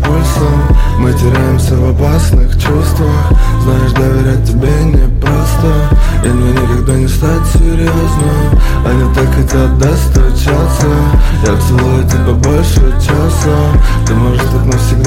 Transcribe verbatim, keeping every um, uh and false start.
пульсом. Мы теряемся в опасных чувствах. Знаешь, доверять тебе непросто, и мне никогда не стать серьезным. Они так хотят достучаться. Я целую тебя больше часа. Ты можешь так навсегда